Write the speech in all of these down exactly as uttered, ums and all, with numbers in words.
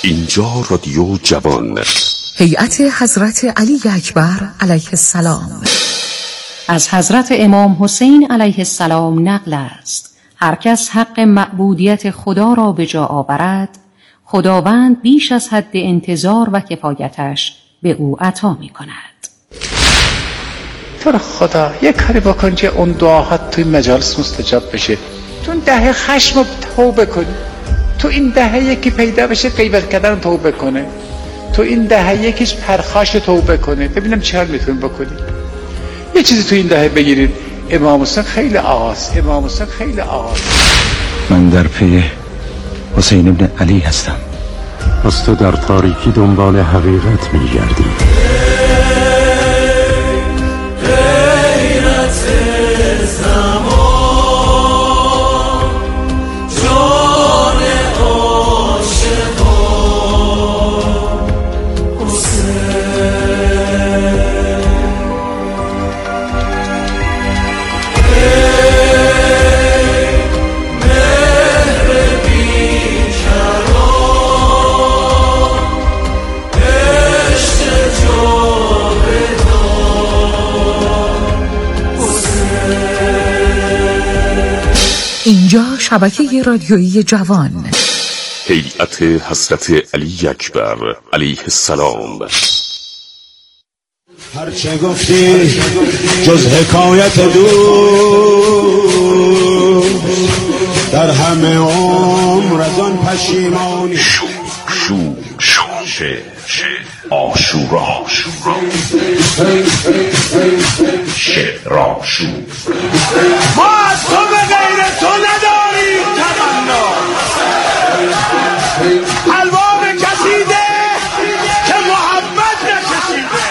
اینجا رادیو جوان. هیئت حضرت علی اکبر علیه السلام. از حضرت امام حسین علیه السلام نقل است: هر کس حق معبودیت خدا را به جا آورد، خداوند بیش از حد انتظار و کفایتش به او عطا می کند. تو را خدا یک کاری بکن که اون دعاهات توی مجالس مستجاب بشه. تو این دهه خشم رو توبه کن. تو این دهه یکی پیدا بشه غیبت کردن توبه کنه. تو این دهه یکیش پرخاش توبه کنه. ببینم چه حال میتونیم بکنی. یه چیزی تو این دهه بگیرید. امام حسین خیلی آغاز امام حسین خیلی آغاز من در پی حسین ابن علی هستم. پس تو در تاریکی دنبال حقیقت میگردی. اینجا شبکه رادیویی جوان. هیئت حضرت علی اکبر علیه السلام. هرچه گفتی جز حکایت دور، در همه عمر از آن پشیمانی. شو شو شو شه آشورا شعر آشور. ما از تو به غیر تو نداریم تمنا. حلوا به کشیده که محمد نکشیده.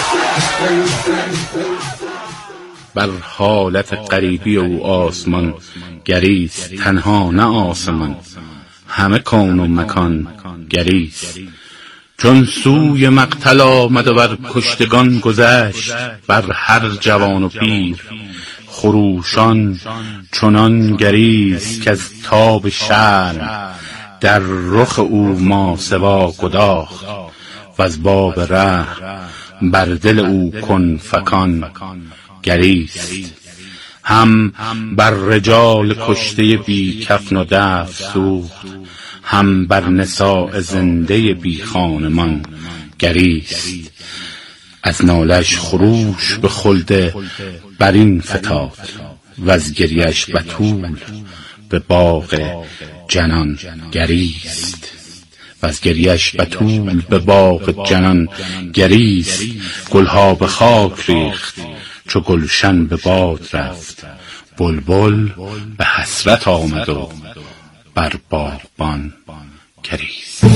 بر حالت غریبی او آسمان گریست، تنها نه آسمان، همه کون و مکان گریست. چون سوی مقتل آمد و بر کشتگان گذشت، بر هر جوان و پیر خروشان چنان گریست که از تاب شرم در رخ او ماسوا گداخت، و از باب رحم بر دل او کن فکان گریست. هم بر رجال کشته بی کفن و دف سوخت، هم بر نساء زنده بی خانمان گریست. از نالش خروش به خلد برین فتاد، و از گریش بتول به باغ جنان گریست. و از گریش بتول به باغ جنان گریست. گلها به خاک ریخت چو گلشن به باد رفت، بلبل به حسرت آمد و بر باغبان گریست.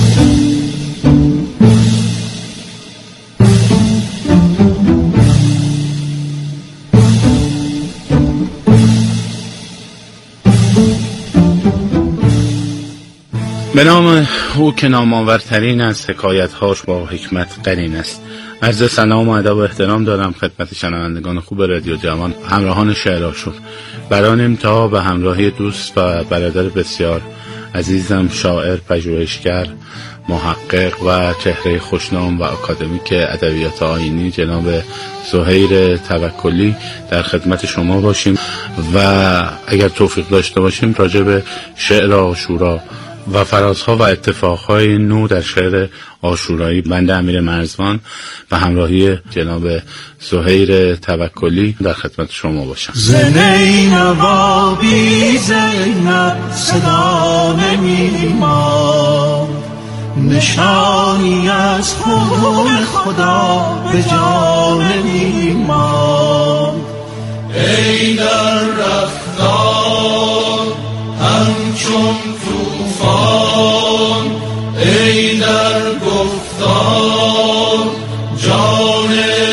به نام او که نام‌آورترین از حکایت‌هاش با حکمت قرین است. عرض سلام و ادب و احترام دارم خدمت شنوندگان خوب رادیو جوان، همراهان شعر آشور. برای انتها به همراهی دوست و برادر بسیار عزیزم، شاعر، پژوهشگر، محقق و چهره خوشنام و اکادمیک ادبیات آیینی جناب زهیر توکلی در خدمت شما باشیم و اگر توفیق داشته باشیم راجع به شعر عاشورا و فرازها و اتفاقهای نو در شعر عاشورایی بنده امیر مرزبان و همراهی جناب زهیر توکلی در خدمت شما باشم. زینب بی زینب صدا نمی‌ماند، نشانی از خون خدا به جا نمی‌ماند. ای در رفتار همچون طوفان، ای در گفتار جان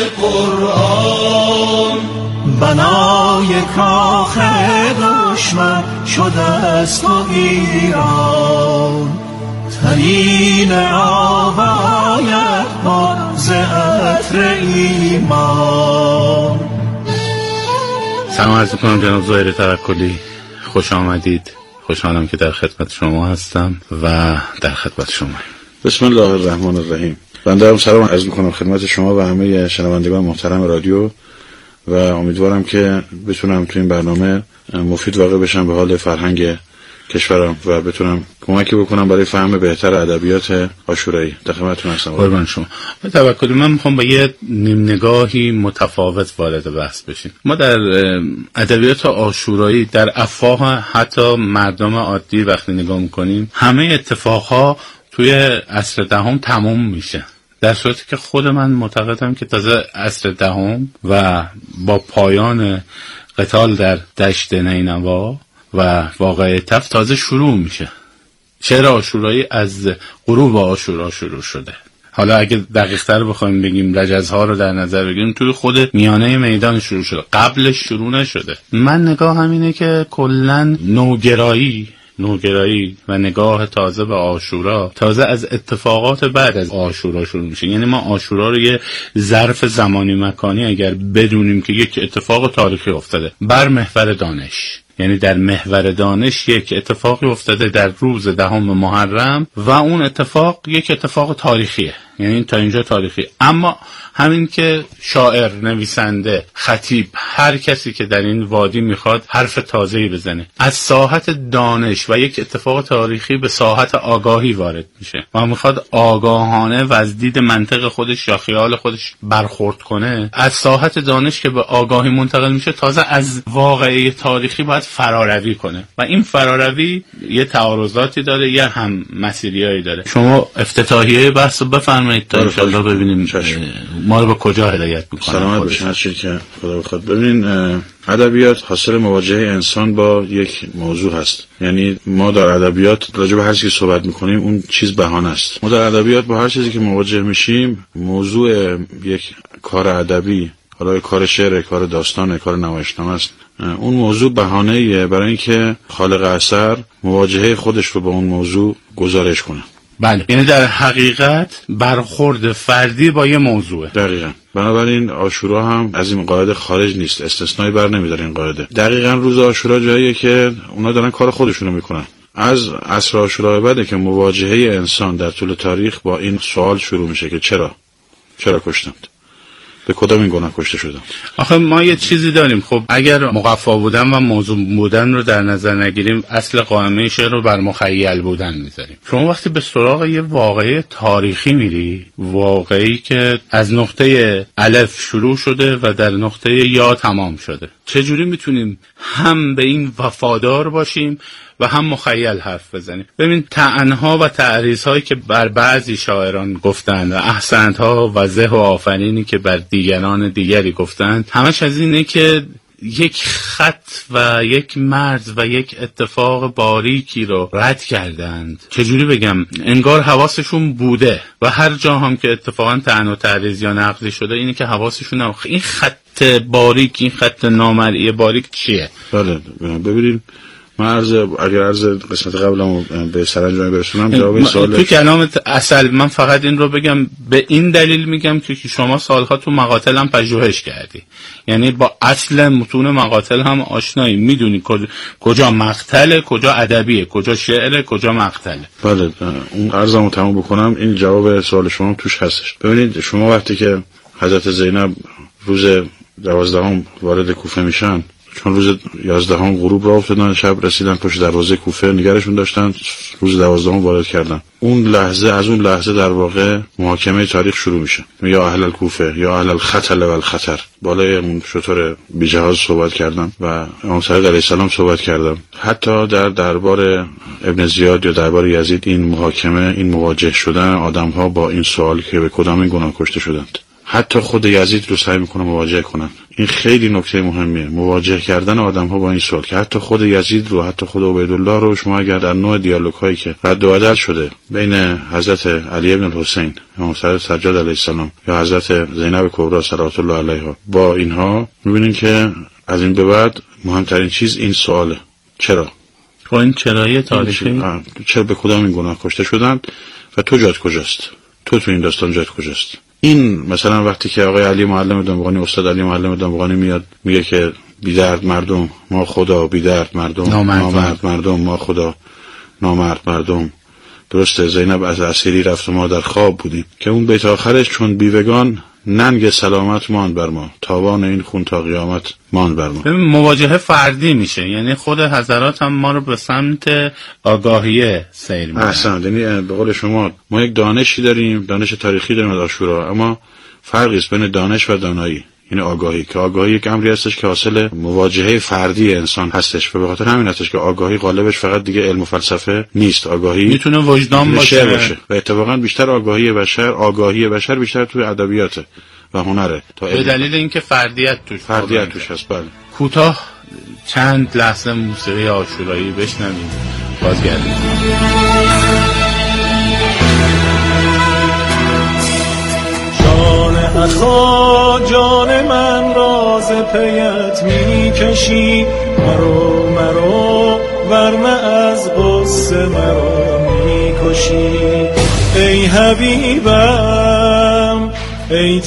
قرآن. بنای کاخ دشمن شده است و ویران، تنین آواید باز عطر ایمان. سلام عرض کنم جناب زهیر توکلی، خوش آمدید. خوشحالم که در خدمت شما هستم و در خدمت شما. بسم الله الرحمن الرحیم. بنده هم سلام عرض میکنم خدمت شما و همه شنوندگان محترم رادیو و امیدوارم که بتونم تو این برنامه مفید واقع بشم به حال فرهنگ کشورم و بتونم کمکی بکنم برای فهم بهتر ادبیات عاشورایی. در خدمتتون هستم. قربان شما. به توکل من میخوام با یه نیم نگاهی متفاوت وارد بحث بشیم. ما در ادبیات عاشورایی در افواه حتی مردم عادی وقتی نگاه میکنیم همه اتفاقها توی عصر دهم تموم میشه، در صورتی که خود من معتقدم که تازه عصر دهم و با پایان قتال در دشت نینوا و واقعه تف تازه شروع میشه. شعر عاشورایی از غروب عاشورا شروع شده. حالا اگه دقیق‌تر بخوایم بگیم رجزها رو در نظر بگیریم توی خود میانه میدان شروع شده، قبلش شروع نشده. من نگاه همینه که کلاً نوگرایی نوگرایی و نگاه تازه به عاشورا تازه از اتفاقات بعد از عاشورا شروع میشه. یعنی ما عاشورا رو یه ظرف زمانی مکانی اگر بدونیم که یک اتفاق تاریخی افتاده بر محور دانش، یعنی در محور دانش یک اتفاقی افتاده در روز دهم محرم و اون اتفاق یک اتفاق تاریخیه، یعنی تا اینجا تاریخی. اما همین که شاعر، نویسنده، خطیب، هر کسی که در این وادی میخواد حرف تازه‌ای بزنه از ساحت دانش و یک اتفاق تاریخی به ساحت آگاهی وارد میشه و میخواد آگاهانه و از دید منطق خودش یا خیال خودش برخورد کنه، از ساحت دانش که به آگاهی منتقل میشه تازه از واقعه تاریخی باید فراروی کنه و این فراروی یه تعارضاتی داره، یه هم مسیریایی داره. شما افتتاحیه بحث رو بفرمایید تا انشالله ببینیم ما رو به کجا هدایت میکنه. سلامت باشین. هر چیزی که خدا بخواد. ببینین ادبیات حاصل مواجهه انسان با یک موضوع هست. یعنی ما در ادبیات راجع به هر چیزی صحبت میکنیم اون چیز بهانه است. ما در ادبیات با هر چیزی که مواجه میشیم، موضوع یک کار ادبی، حالا کار شعر، کار داستان، کار نمایشنامه است، اون موضوع بهانه‌ایه برای اینکه خالق اثر مواجهه خودش رو با اون موضوع گزارش کنه. بله، یعنی در حقیقت برخورد فردی با یه موضوعه. دقیقاً. بنابراین عاشورا هم از این قاعده خارج نیست، استثنایی بر نمیداره این قاعده. دقیقاً روز عاشورا جاییه که اونا دارن کار خودشونو میکنن. از عصر عاشورا بعده که مواجهه انسان در طول تاریخ با این سوال شروع میشه که چرا چرا کشتند، به کدام این گناه کشته شدن. آخه ما یه چیزی داریم، خب اگر مقفا بودن و موضوع بودن رو در نظر نگیریم، اصل قائمه شعر رو بر مخیل بودن میذاریم. شما وقتی به سراغ یه واقعه تاریخی میری، واقعی که از نقطه الف شروع شده و در نقطه یا تمام شده، چجوری میتونیم هم به این وفادار باشیم و هم مخیل حرف بزنیم؟ ببین طعن‌ها و تعریض‌هایی که بر بعضی شاعران گفتند و احسنت‌ها و زه و آفرینی که بر دیگران دیگری گفتند، همش از اینه که یک خط و یک مرز و یک اتفاق باریکی رو رد کردند. چجوری بگم، انگار حواسشون بوده و هر جا هم که اتفاقا طعن و تعریض یا نقضی شده اینه که حواسشون هم این خط باریک، این خط نامرئی باریک چیه؟ بله ببینید، من عرض اگر عرض قسمت قبلمو به سرانجام برسونم جواب این سوال تو کلامت اصل من فقط این رو بگم، به این دلیل میگم که شما سالها تو مقاتل هم پژوهش کردی، یعنی با اصل متون مقاتل هم آشنایی، میدونی کجا مقتله، کجا ادبیه، کجا شعره، کجا مقتله. بله، اون عرضمو تموم بکنم، این جواب سوال شما توش هستش. ببینید شما وقتی که حضرت زینب روز دوازدهم وارد کوفه میشن، چون روز یازدهم غروب راه افتادن، شب رسیدن پشت دروازه کوفه نگرشون داشتن، روز دوازدهم وارد کردن. اون لحظه، از اون لحظه در واقع محاکمه تاریخ شروع میشه. یا اهل الکوفه یا اهل الخطل و الخطر، بالای اون شطور بی جهاز صحبت کردن و امام صادق علیه السلام صحبت کردن. حتی در دربار ابن زیاد یا دربار یزید این محاکمه، این مواجه شدن آدم‌ها با این سوال که به کدام این گناه کشته شدند، حتی خود یزید رو سعی میکنه مواجه کنن. این خیلی نکته مهمیه، مواجه کردن آدم ها با این سوال، که حتی خود یزید رو، حتی خود عبیدالله رو شما اگر در نوع دیالوگ هایی که رد و بدل شده بین حضرت علی ابن الحسین امام صادق سجاد علیه السلام یا حضرت زینب کبری صلوات الله علیها، با اینها میبینین که از این به بعد مهمترین چیز این سواله، چرا؟ با این چرایی تاریخی، چرا به کدام این گناه کشته شدن و تو جات کجاست؟ تو تو این داستان جات کجاست؟ این مثلا وقتی که آقای علی معلم دامغانی، استاد علی معلم دامغانی میاد میگه که بی درد مردم ما خدا، بی درد مردم نامرد, نامرد مردم ما خدا، نامرد مردم درسته زینب از اسیری رفت و ما در خواب بودیم، که اون بیت آخرش چون بیوگان ننگ سلامت ماند بر ما، تاوان این خون تا قیامت ماند بر ما. مواجهه فردی میشه، یعنی خود حضرات هم ما رو به سمت آگاهیه سیر می‌برن. احسن، یعنی به قول شما ما یک دانشی داریم، دانش تاریخی داریم از عاشورا، اما فرقی است بین دانش و دانایی، یعنی آگاهی، که آگاهی یک امری هستش که حاصل مواجهه فردی انسان هستش و به خاطر همین هستش که آگاهی غالبش فقط دیگه علم و فلسفه نیست، آگاهی میتونه وجدان باشه. باشه و اتفاقا بیشتر آگاهی بشر آگاهی بشر بیشتر توی ادبیاته و هنره تا به دلیل اینکه فردیت توش فردیت توش هست. بله. کوتاه چند لحظه موسیقی عاشورایی بشنویم بازگردیم. جان اخا جان من راز پیت میکشی، مرو مرو ورمه از غصه مرا میکشی. ای حبیبم ای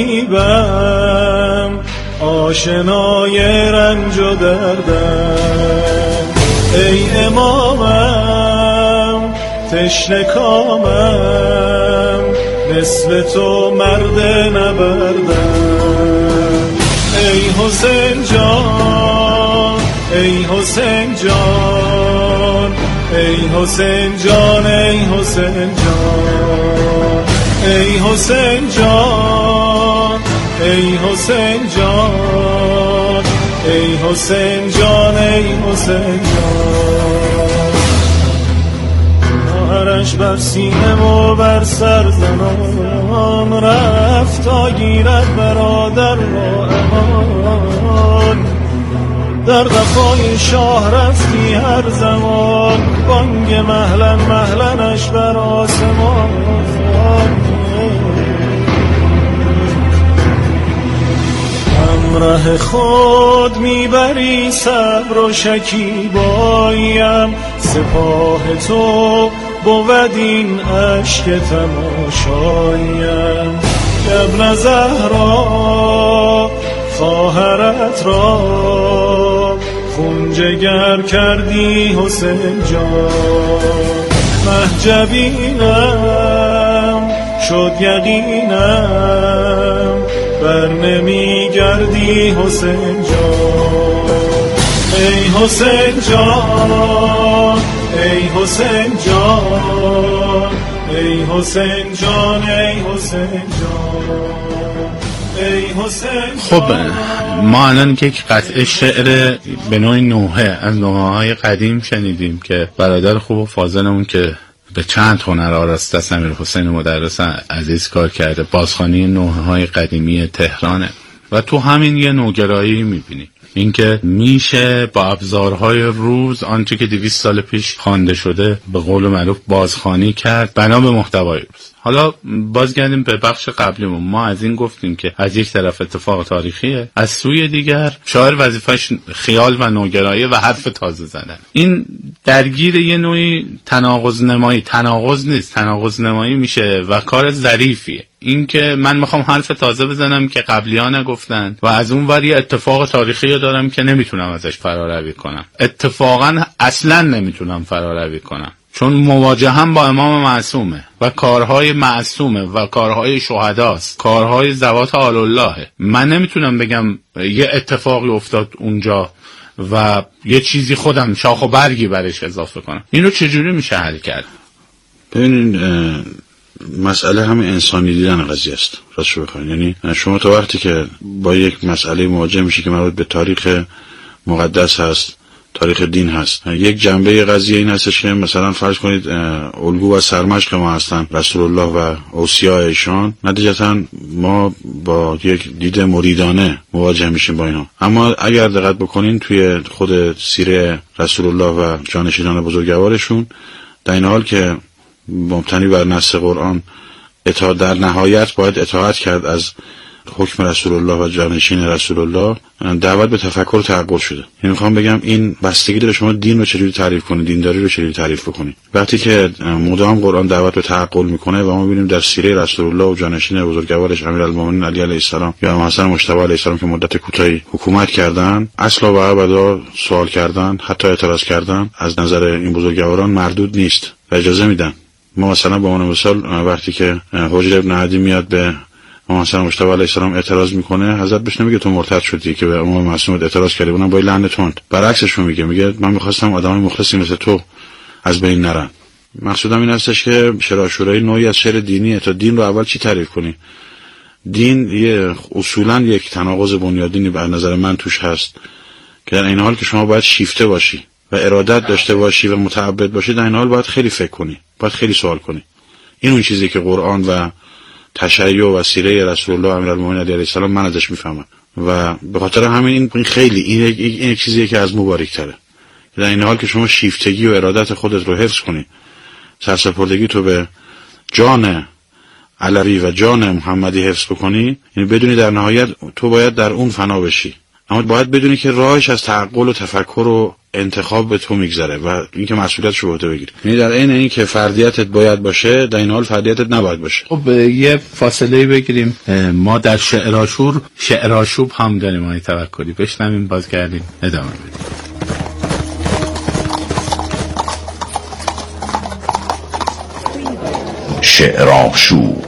طبیبم آشنای رنج و دردم، ای امامم تشنه کامم مثل تو مرد نبردم. ای حسین جان ای حسین جان ای حسین جان ای حسین جان ای حسین جان ای حسین جان ای حسین جان ای حسین جان. نهرش بر سینه و بر سر زنان، رفت تا گیرد برادر را امان. در قفای شاه رفتی هر زمان، بانگ مهلن مهلنش بر آسمان. همراه خود میبری صبر و شکیبایم، سپاه تو بود این عشق تماشایم. ابن زهرا خواهرت را خون جگر کردی حسین جان. محجبینم شد یقینم بر نمی گردی حسین جان. ای حسین جان ای حسین جان ای حسین جان ای حسین جان ای حسین. خب ما الان یک قطعه شعر به نوعی نوحه از نوحه های قدیم شنیدیم که برادر خوب و فاضلمون که به چند هنر آراسته است امیر حسین مدرس عزیز کار کرده، بازخوانی نوحه های قدیمی تهرانه و تو همین یه نوگرایی میبینی، اینکه میشه با ابزارهای روز آنچه که دویست سال پیش خوانده شده به قول معروف بازخوانی کرد بنا به محتوای روز. حالا بازگردیم به بخش قبلیمون. ما از این گفتیم که از یک طرف اتفاق تاریخیه، از سوی دیگر شاعر وظیفش خیال و نوگرایی و حرف تازه زدن. این درگیر یه نوعی تناقض نمایی، تناقض نیست، تناقض نمایی میشه و کار ظریفیه. این که من میخوام حرف تازه بزنم که قبلی‌ها نگفتن و از اون ور یه اتفاق تاریخی دارم که نمیتونم ازش فراروی کنم. اتفاقا اصلا نمیتونم فراروی کنم، چون مواجهم با امام معصومه و کارهای معصومه و کارهای شهداست، کارهای ذوات آل الله. من نمیتونم بگم یه اتفاقی افتاد اونجا و یه چیزی خودم شاخ و برگی برش اضافه کنم. اینو چجوری میشه حل کرد؟ ببینید مسئله همه انسانی دیدن قضیه است راستش بخواید. یعنی شما تا وقتی که با یک مسئله مواجه میشی که مربوط به تاریخ مقدس هست، تاریخ دین هست، یک جنبه قضیه این هستش که مثلا فرض کنید الگو و سرمشق ما هستن رسول الله و اوصیاء ایشان، نتیجتا ما با یک دید مریدانه مواجه میشیم با اینا. اما اگر دقت بکنین توی خود سیره رسول الله و جانشینان بزرگوارشون، در این حال که مبتنی بر نص قرآن اطاعت در نهایت باید اطاعت کرد از حکم رسول الله و جانشین رسول الله، دعوت به تفکر و تعقل شده. یعنی میخوام بگم این بستگی داره شما دین رو چجوری تعریف کنید، دینداری رو چجوری تعریف بکنید. وقتی که مدام قرآن دعوت به تعقل میکنه و ما میبینیم در سیره رسول الله و جانشین بزرگوارش امیرالمومنین علی علیه السلام یا امام حسن مجتبی علیه السلام که مدت کوتاهی حکومت کردن، اصلا و ابدا سوال کردن، حتی اعتراض کردن از نظر این بزرگواران مردود نیست و اجازه میدن. ما مثلا به عنوان مثال وقتی که حجر ابن عدی میاد به امام حسن مجتبی علیه السلام اعتراض میکنه، حضرت بهش نمیگه تو مرتد شدی که به امام معصوم اعتراض کردی، اونم با لعنت تند، برعکسش میگه، میگه من میخواستم آدمای مخلصی مثل تو از بین نرن. مقصودم این هستش که شعر عاشورایی نوعی از شعر دینیه. تا دین رو اول چی تعریف کنی؟ دین یه اصولا یک تناقض بنیادینی به نظر من توش هست که در این حال که شما باید شیفته باشی و ارادت داشته باشی و متعبد باشی، در این حال باید خیلی فکر کنی، باید خیلی سوال کنی. این اون چیزی که قرآن و تشیع و سیره رسول الله امیرالمومنین علیه السلام من ازش میفهمم و به خاطر همین این خیلی این یک, این یک چیزیه که از مبارک تره. در این حال که شما شیفتگی و ارادت خودت رو حفظ کنی، سرسپردگی تو به جان علوی و جان محمدی حفظ بکنی، یعنی بدونی در نهایت تو باید در اون فنا بشی، اما باید بدونی که راهش از تعقل و تفکر و انتخاب به تو میگذره و اینکه مسئولیتش رو به عهده بگیری. یعنی در عین این که فردیتت باید باشه، در این حال فردیتت نباید باشه. خب یه فاصله بگیریم. ما در شعر عاشور شعر آشوب هم داریم، آقای توکلی بشنویم باز کردیم ادامه بدیم. شعر آشوب.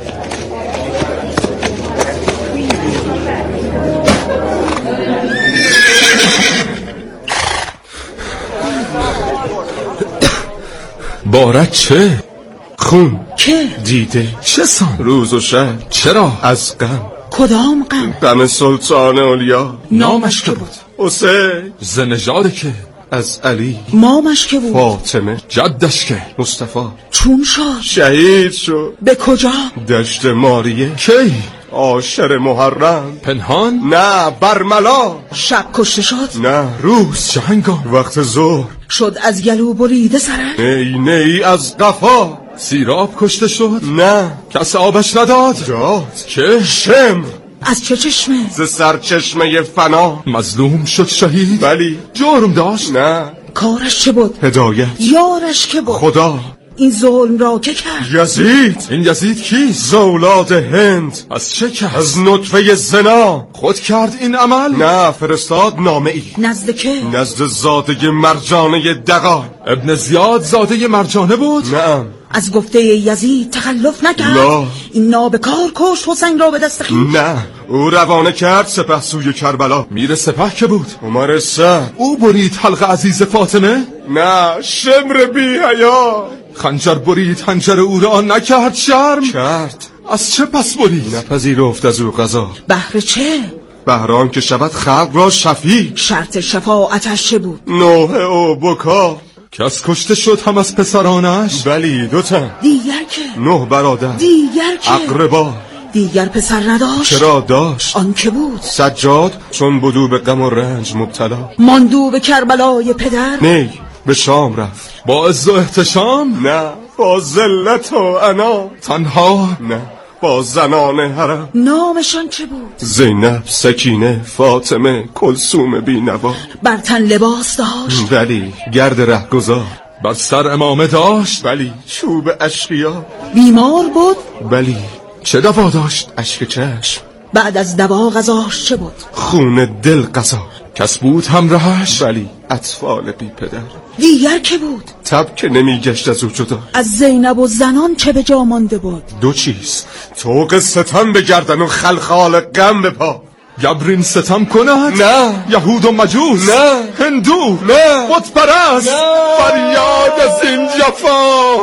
بارد چه؟ خون که؟ دیده چه سان؟ روز و شب چرا؟ از غم. کدام غم؟ غم سلطان اولیا. نامش که بود؟ حسین. زنجاده که؟ از علی. مامش که بود؟ فاطمه. جدش که؟ مصطفی. چون شد؟ شهید شد. به کجا؟ دشت ماریه. کی؟ عاشر محرم. پنهان؟ نه برملا. شب کشته شد؟ نه روز. چهنگام وقت ظهر شد از گلو بریده سرک؟ نی نی از قفا. سیراب کشته شد؟ نه. کس آبش نداد؟ داد. که؟ شمر. از چه چشمه؟ ز سرچشمه فنا. مظلوم شد شهید؟ بلی. جرم داشت؟ نه. کارش چه بود؟ هدایت. یارش که بود؟ خدا. این ظلم را که کرد؟ یزید. این یزید کیست؟ زولاد هند. از چه کرد؟ از نطفه زنا. خود کرد این عمل؟ نه فرستاد نامه ای. نزد که؟ نزد زاده مرجانه دغا. ابن زیاد زاده مرجانه بود؟ نعم. از گفته یزید تخلف نکرد؟ لا. این نابکار کشت حسین را به دست خویش؟ نه او روانه کرد سپه سوی کربلا. میر سپه که بود؟ عمر سعد. او برید حلق عزیز فاطمه؟ نه شمر بی حیا. خنجر برید حنجر او را نکرد شرم؟ کرد. از چه پس برید؟ نپذیرفت از او قضا. بهر چه؟ بهران که شود خلق را شفیع. شرط شفاعتش چه بود؟ نوح او بکا. کس کشته شد هم از پسرانش؟ بلی دو تن. دیگر که؟ نه برادر. دیگر که؟ اقربا. دیگر پسر نداشت؟ چرا داشت. آن که بود؟ سجاد چون بدو به غم و رنج مبتلا. ماندو به کربلای پدر؟ نی به شام رفت. با عز و احتشام؟ نه با ذلت و عنا. تنها؟ نه با زنان حرم. نامشان چه بود؟ زینب، سکینه، فاطمه، کلثوم بینوا. بر تن لباس داشت؟ بلی. گرد رهگذار. بر سر امامه داشت؟ بلی. چوب اشقیا. بیمار بود؟ بلی. چه دوا داشت؟ اشک چشم. بعد از دوا غذاش چه بود؟ خون دل غذا. کس بود همراهش؟ بلی. اطفال بی پدر. دیگر که بود؟ تب که نمی گشت از او جدا. از زینب و زنان چه به جا مانده بود؟ دو چیز. طوق ستم به گردن و خلخال غم به پا. گبرین ستم کند؟ نه. یهود و مجوس؟ نه. هندو؟ نه. بت پرست؟ نه. فریاد از این جفا.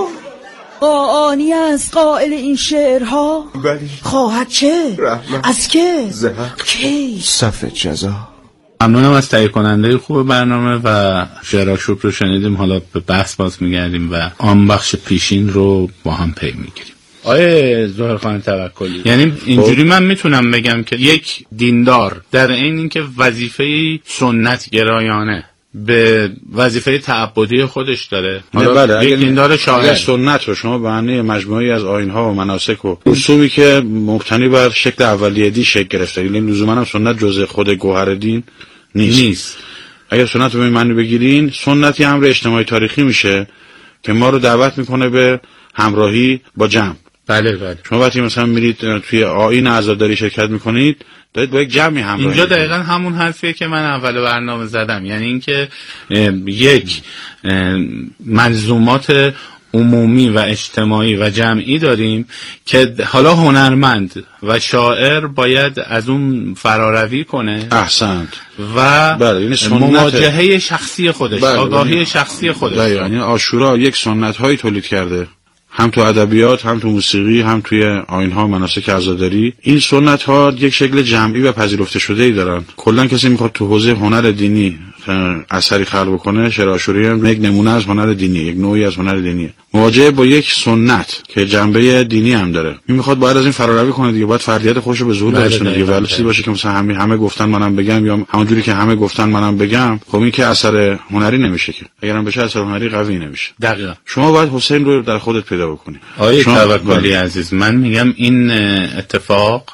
قاآنی از قائل این شعرها؟ بلی. خواهد چه؟ رحمت. از که؟ زهق. کی؟ صف جزا. ممنونم از تهیه کننده خوب برنامه و شعر آشوب رو شنیدیم. حالا به بحث باز میگردیم و آن بخش پیشین رو با هم پی میگیریم. آیه ظاهرخان توکلی، یعنی اینجوری من میتونم بگم که یک دیندار در این اینکه وظیفه سنت گرایانه به وظیفه تعبدی خودش داره. بله. یک دیندار شاعر سنت رو شما به معنی مجموعی از آیین‌ها و مناسک و رسومی که مبتنی بر شکل اولیه دی شکل گرفته، یعنی لزوما هم سنت جزء خود گوهر دین نیست. نیست. اگر سنت رو به معنی بگیرین، سنتی امر اجتماعی تاریخی میشه که ما رو دعوت میکنه به همراهی با جمع. بله بله. شما وقتی مثلا میرید توی آیین عزاداری شرکت میکنید، دارید با یک جمعی همراهی. اینجا دقیقاً همون حرفیه که من اول برنامه زدم، یعنی اینکه یک منظومات عمومی و اجتماعی و جمعی داریم که حالا هنرمند و شاعر باید از اون فراروی کنه. احسنت. و بله، یعنی مواجهه شخصی خودش، بله، آگاهی بله. شخصی خودش. بله، یعنی عاشورا یک سنت هایی تولید کرده، هم تو ادبیات، هم تو موسیقی، هم توی آیین‌ها، مناسک عزاداری. این سنت ها یک شکل جمعی و پذیرفته شده ای دارن. کلا کسی میخواد تو حوزه هنر دینی اثری خلق بکنه، شعر عاشوری هم یک نمونه از هنر دینی، یک نوعی از هنر دینیه. مواجهه با یک سنت که جنبه دینی هم داره، این میخواد باید از این فراروی کنه دیگه، باید فردیت خودش رو به ظهور برسونه دیگه. ولی چیزی باشه که مثلا همه همه گفتن منم بگم، یا همونجوری که همه گفتن منم بگم، خب این که اثر هنری نمیشه که. اگرم بشه اثر هنری قوی نمیشه. دقیقاً. شما باید حسین رو در خودت پیدا بکنی. آیه توکلی عزیز، من میگم این اتفاق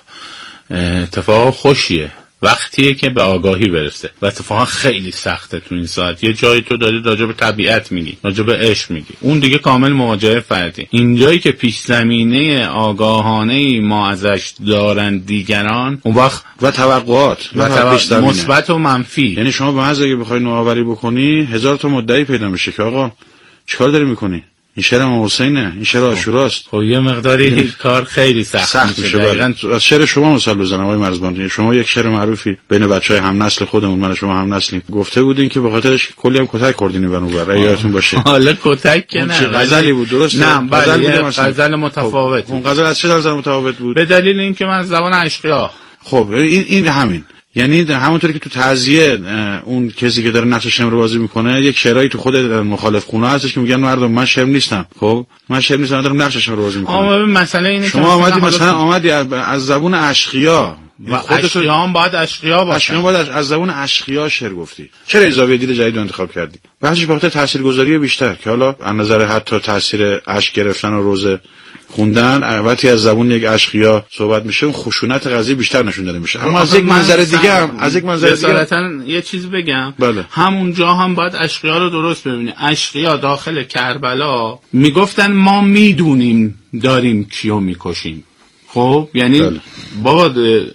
اتفاق خوشیه وقتیه که به آگاهی برسه و اتفاقا خیلی سخته تو این ساعت. یه جایی تو داری راجع به طبیعت میگی، راجع به عشق میگی، اون دیگه کامل مواجهه فردی. این جایی که پیش زمینه آگاهانه ما ازش دارن دیگران، اون وقت و توقعات و توقعات مثبت و منفی. یعنی شما به محض اگه بخوای نوآوری بکنی، هزار تا مدعی پیدا میشه که آقا چیکار داری میکنی؟ این شعر امام حسینه، این شعر عاشوراست. خب یه مقداری کار خیلی سخت, سخت میشه. دقیقاً از شعر شما مثال بزنم آقای مرزبان. شما یک شعر معروفی بین بچهای هم نسل خودمون، من شما هم نسلیم، گفته بودین که به خاطرش کلی هم کتک خوردین این ور اون یادتون باشه. حالا کتک که نه، غزلی بود درسته؟ نه غزل غزل متفاوت. اون غزل از چه نظر متفاوت بود؟ به دلیل اینکه من زبان اشقیا. خب این این همین، یعنی همونطوری که تو تعزیه اون کسی که داره نقش شمر بازی میکنه، یک شعرایی تو خود مخالف خونه هستش که میگن مردم من شمر نیستم. خب من شمر نیستم، دارم نقش شمر بازی میکنم. اما مسئله اینه شما آمدی مثلا آمدی از زبون اشقیا و اشقیا هم باید اشقیا باشن. اشقیا باید از زبون اشقیا شعر گفتی. چرا اضافه دید جدید رو انتخاب کردی؟ بحثش به خاطر تاثیرگذاری بیشتر که حالا از نظر حتی تاثیر اشک گرفتن و روزه خوندن وقتی از زبون یک اشقیا صحبت میشه، اون خشونت قضیه بیشتر نشون داده میشه. اما از یک منظر دیگه هم از یک منظر دیگه یه چیز بگم، بله. همونجا هم باید اشقیا رو درست ببینی. اشقیا داخل کربلا میگفتن ما میدونیم داریم کیو میکشیم. خب یعنی بله. بابا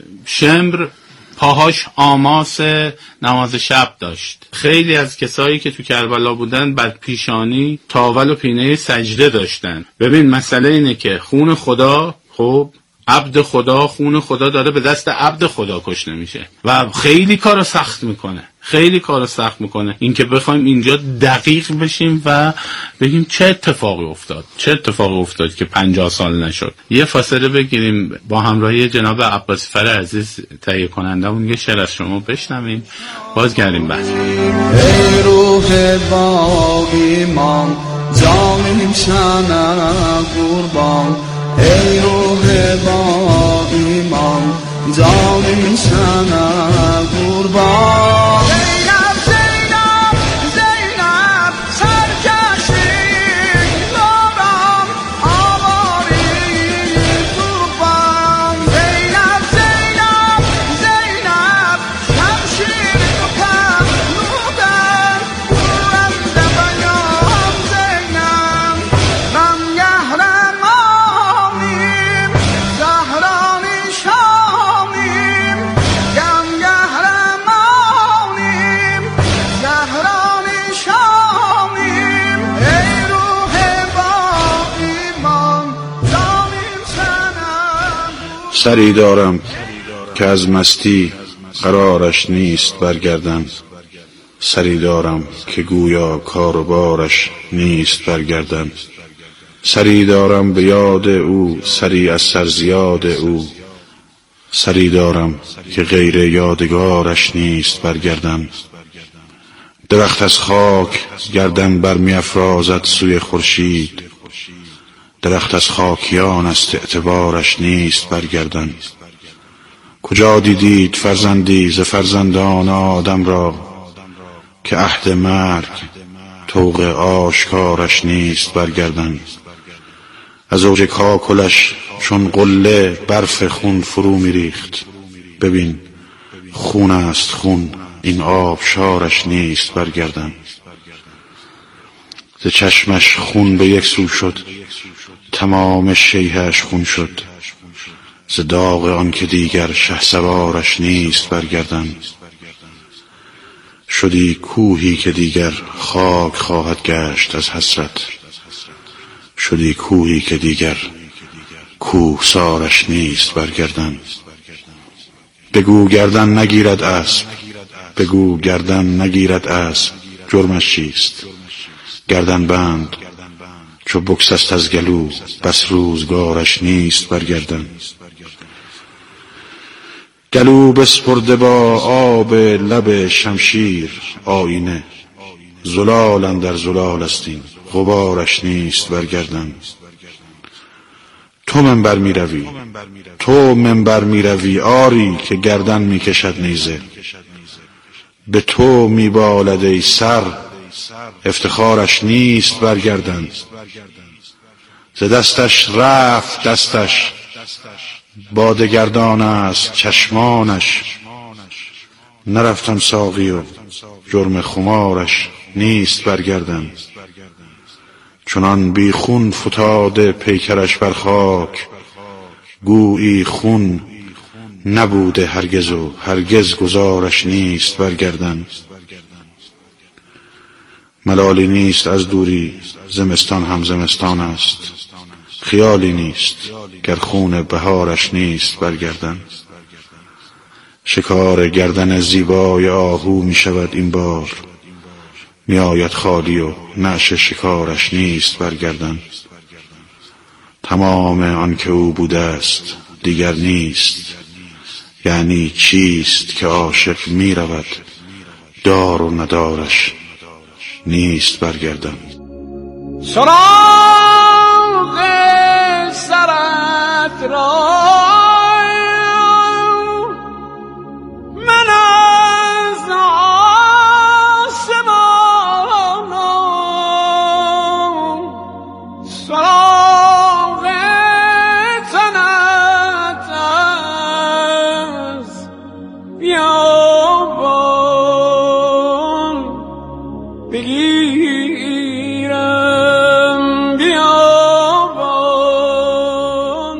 شمر پاهاش آماس نماز شب داشت. خیلی از کسایی که تو کربلا بودن بعد پیشانی تاول و پینه سجده داشتن. ببین مسئله اینه که خون خدا، خب عبد خدا، خون خدا داره به دست عبد خدا کشته میشه و خیلی کارو سخت میکنه، خیلی کارو سخت میکنه. اینکه بخوایم اینجا دقیق بشیم و بگیم چه اتفاقی افتاد، چه اتفاقی افتاد که پنجاه سال نشد. یه فاصله بگیریم، با همراهی جناب عباسی فر عزیز تهیه کنندمون یه شعر از شما بشنویم، بازگردیم بعد. ای روح با ایمان جان شانم قربان، ای روح با ایمان جان شانم قربان. زینب زینب زینب سرکشی لابم آواری قربان. زینب زینب زینب شمشیر تو پهلودن بلند بیان زینب من یهرمانیم زهرانی شامیم گم یهرمانیم زهرانی شامیم. ای روح با ایمان زانیم سنم سری دارم که از مستی قرارش نیست برگردن، سری دارم که گویا کار و بارش نیست برگردن. سری دارم به یاد او، سری از سر زیاد او، سری دارم که غیر یادگارش نیست برگردن. درخت از خاک گردن برمی افرازد سوی خورشید، درخت از خاکیان است اعتبارش نیست برگردن. کجا دیدید فرزندی ز فرزندان آدم را، که عهد مرگ طوق آشکارش نیست برگردن. از اوج کاکلش چون قله برف خون فرو میریخت، ببین خون است خون این آب شارش نیست برگردن. ز چشمش خون به یک سو شد، تمام شیهش خون شد، ز داغ آن که دیگر شهسوارش نیست برگردن. شدی کوهی که دیگر خاک خواهد گشت از حسرت، شدی کوهی که دیگر کوه سارش نیست برگردن. بگو گردن نگیرد اسب، بگو گردن نگیرد اسب، جرمش چیست؟ گردن بند چو بگسست از گلو، بس روزگارش نیست برگردن. گلو بسپرده با آب لب شمشیر آینه، زلال اندر زلال است این، غبارش نیست برگردن. تو منبر می روی، تو منبر می روی آری که گردن می کشد نیزه. به تو می بالد ای سر، افتخارش نیست برگردن. ز دستش رفت دستش، بادگردان است چشمانش. نرفتم ساقی و جرم خمارش نیست برگردن. چنان بی خون فتاده پیکرش بر خاک، گویی خون نبوده هرگز و هرگز گذارش نیست برگردن. ملالی نیست از دوری، زمستان هم زمستان است. خیالی نیست گر خون بهارش نیست برگردن. شکار گردن زیبای آهو می شود این بار، می آید خالی و نعش شکارش نیست برگردن. تمام آن که او بوده است دیگر نیست، یعنی چیست که عاشق می رود دار و ندارش نیست برگردن. سراغ سرت را من از آسمانم، سراغ تنت از بیابان بگیرم، بیابان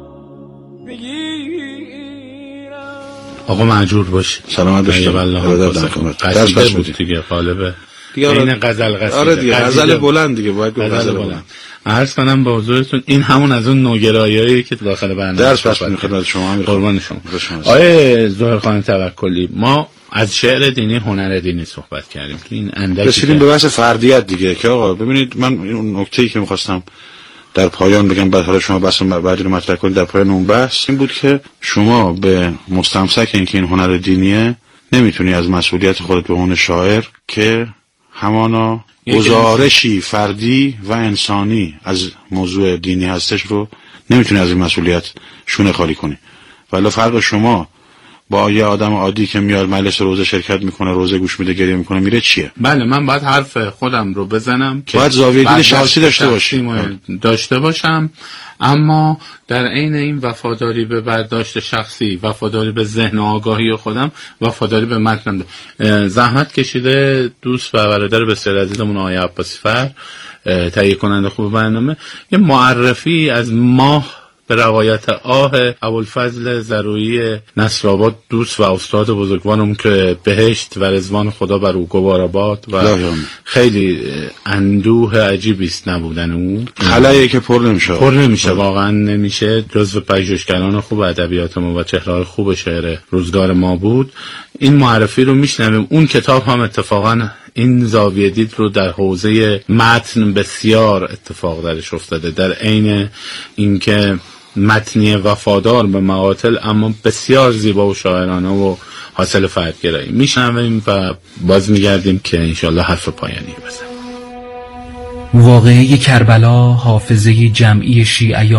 بگیرم. آقا معجور باش. سلامت باشید. قصیده بود دیگه، قالبه این غزل قصیده. آره دیگه غزل بلند دیگه، باید گفت غزل بلند. عرض کنم به حضورتون این همون از اون نوگراییایی که داخل برنامه درس پس می‌کنم خدمت شما. قربان شما. آیه ظاهرخان توکلی، ما از شعر دینی، هنر دینی صحبت کردیم تو این اندکی، رسیدیم به بحث فردیت دیگه. که آقا ببینید، من اون نکته‌ای که می‌خواستم در پایان بگم، بعد حالا شما بحث بعدی رو مطرح کنید، در پایان اون بحث این بود که شما به مستمسک اینکه این هنر دینیه نمیتونی از مسئولیت خودت به عنوان شاعر که همانا گزارشی فردی و انسانی از موضوع دینی هستش رو نمیتونی از این مسئولیت شونه خالی کنی. ولی فرق شما با یه آدم عادی که میاد مجلس روزه شرکت میکنه، روزه گوش میده، گریه میکنه، میره چیه؟ بله، من باید حرف خودم رو بزنم که باید زاویه دید شخصی داشته باشی داشته باشم، اما در عین این وفاداری به برداشت شخصی، وفاداری به ذهن و آگاهی خودم، وفاداری به متن. زحمت کشیده دوست و برادر بسیار عزیزمون آقای عباسی فر، تهیه کننده خوب برنامه، یه معرفی از ماه به روایت آه ابوالفضل زرویی نصرآباد، دوست و استاد بزرگوارم که بهشت و رضوان خدا بر او گوار باد و خیلی اندوه عجیبی است نبودن او، خلایی که پر نمیشه پر نمیشه واقعا نمیشه. جزو پژوهشگران خوب ادبیات ما و چهره‌های خوب شعر روزگار ما بود. این معرفی رو میشنویم. اون کتاب هم اتفاقا این زاویه دید رو در حوزه متن بسیار اتفاق درش افتاده، در عین اینکه متنی وفادار به مقاتل اما بسیار زیبا و شاعرانه و حاصل فردگرایی. میشنویم و باز میگردیم که انشالله حرف پایانی بزنیم. واقعه کربلا حافظه جمعی شیعیان